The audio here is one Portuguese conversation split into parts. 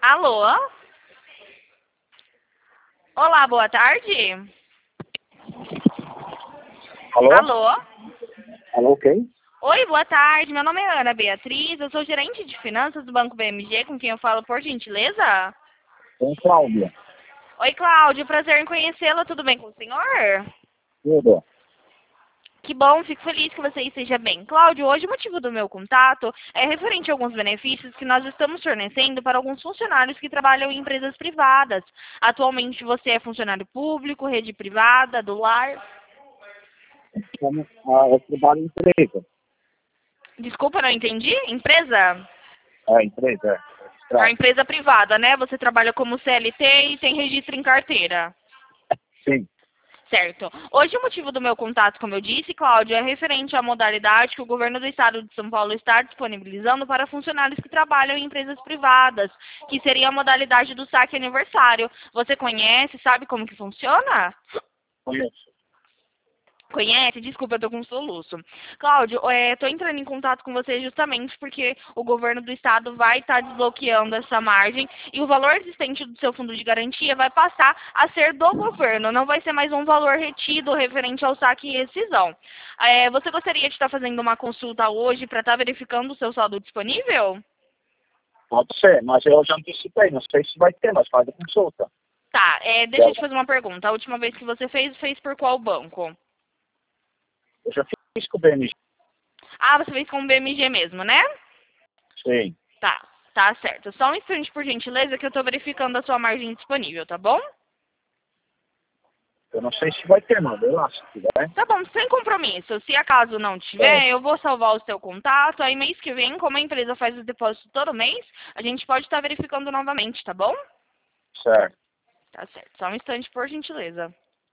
Alô? Olá, boa tarde. Alô? Alô? Alô, quem? Oi, boa tarde. Meu nome é Ana Beatriz. Eu sou gerente de finanças do Banco BMG, com quem eu falo, por gentileza. Com Cláudia. Oi, Cláudio. Prazer em conhecê-la. Tudo bem com o senhor? Tudo. Que bom, fico feliz que você esteja bem. Cláudio, hoje o motivo do meu contato é referente a alguns benefícios que nós estamos fornecendo para alguns funcionários que trabalham em empresas privadas. Atualmente você é funcionário público, rede privada, do lar? Eu trabalho em empresa. Desculpa, não entendi? Empresa? Empresa, A registrado. empresa privada, né? Você trabalha como CLT e tem registro em carteira. Sim. Certo. Hoje o motivo do meu contato, como eu disse, Cláudio, é referente à modalidade que o governo do estado de São Paulo está disponibilizando para funcionários que trabalham em empresas privadas, que seria a modalidade do saque aniversário. Você conhece, sabe como que funciona? Conheço. Conhece? Desculpa, eu tô com soluço. Cláudio, tô entrando em contato com você justamente porque o governo do estado vai estar desbloqueando essa margem e o valor existente do seu fundo de garantia vai passar a ser do governo, não vai ser mais um valor retido referente ao saque e rescisão. Você gostaria de estar fazendo uma consulta hoje para estar verificando o seu saldo disponível? Pode ser, mas eu já antecipei. Não sei se vai ter, mas faz a consulta. Tá, deixa eu te fazer uma pergunta. A última vez que você fez por qual banco? Eu já fiz com o BMG. Ah, você fez com o BMG mesmo, né? Sim. Tá certo. Só um instante, por gentileza, que eu tô verificando a sua margem disponível, tá bom? Eu não sei se vai ter, mas eu acho que tiver. Tá bom, sem compromisso. Se acaso não tiver, eu vou salvar o seu contato. Aí mês que vem, como a empresa faz o depósito todo mês, a gente pode estar verificando novamente, tá bom? Certo. Tá certo. Só um instante, por gentileza.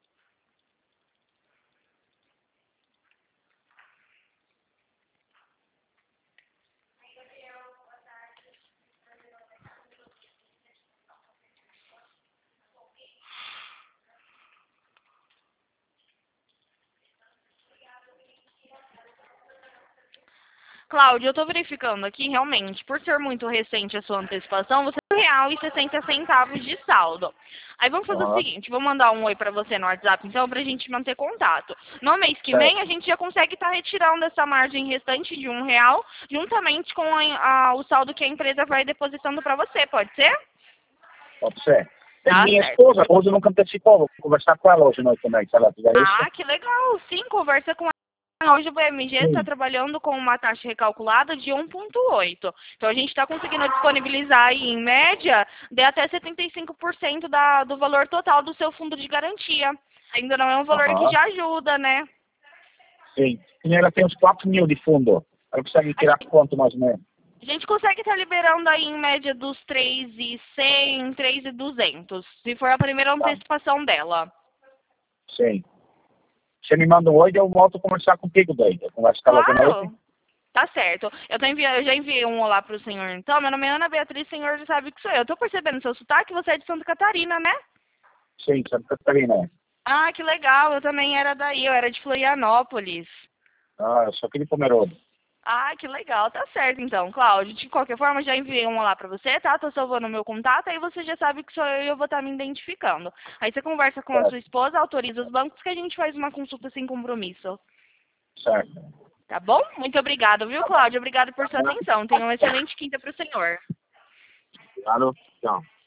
Cláudio, eu estou verificando aqui, realmente, por ser muito recente a sua antecipação, você tem R$ 1,60 de saldo. Aí vamos fazer o Aham. seguinte, vou mandar um oi para você no WhatsApp, então, para a gente manter contato. No mês que vem, a Certo. gente já consegue estar retirando essa margem restante de R$ 1, juntamente com o saldo que a empresa vai depositando para você, pode ser? Pode ser. Tem Tá minha certo. esposa, hoje nunca antecipou. Vou conversar com ela hoje à noite também, se ela fizer isso. Ah, que legal. Sim, conversa com ela. Hoje o BMG está Sim. trabalhando com uma taxa recalculada de 1,8. Então a gente está conseguindo disponibilizar aí, em média, de até 75% do valor total do seu fundo de garantia. Ainda não é um valor que Aham. já ajuda, né? Sim. E ela tem uns 4 mil de fundo. Ela consegue tirar quanto mais ou menos? A gente consegue estar liberando aí em média dos 3.100, 3.200, se for a primeira Tá. antecipação dela. Sim. Você me manda um oi, eu volto a conversar contigo daí. Eu converso com ela de noite. Claro, tá certo. Eu já enviei um olá pro senhor, então. Meu nome é Ana Beatriz, o senhor já sabe que sou eu. Tô percebendo seu sotaque, você é de Santa Catarina, né? Sim, Santa Catarina. Ah, que legal, eu também era daí, eu era de Florianópolis. Eu sou aqui de Pomerode. Ah, que legal, tá certo então, Cláudio. De qualquer forma, já enviei um olá pra você, tá? Tô salvando o meu contato, aí você já sabe que sou eu e eu vou estar me identificando. Aí você conversa com a Certo, sua esposa, autoriza os bancos que a gente faz uma consulta sem compromisso. certo. Tá bom? Muito obrigada, viu, Cláudio? Obrigado por sua atenção. Tenha uma excelente quinta pro senhor. Claro, tchau.